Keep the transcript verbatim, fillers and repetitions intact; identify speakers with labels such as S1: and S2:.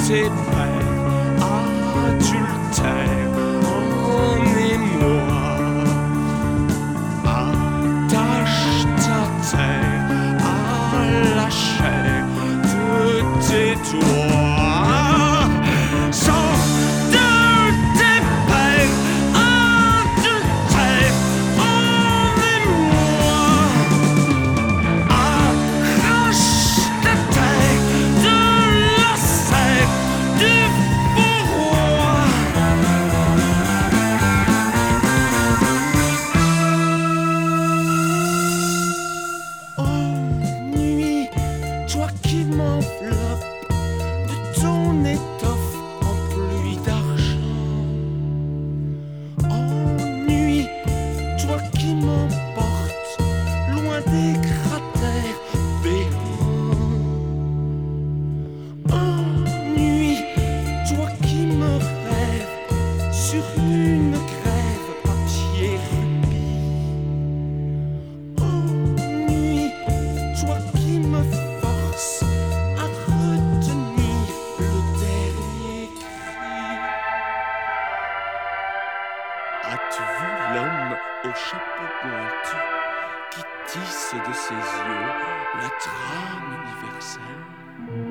S1: tes peines adultères en émoi. Attache ta terre à la chair de tes doigts. Sors de tes peines adultères en émoi. Arrache ta terre de la sève du fourroie. Oh nuit, toi qui m'enveloppes de ton étoffe en pluie d'argent. Oh nuit, toi qui m'emportes loin des cratères béants. Oh nuit, toi qui me rêves sur une grève papier rubis. Oh nuit, toi qui me forces à retenir le dernier cri. As-tu vu l'homme au chapeau pointu qui tisse de ses yeux la trame universelle?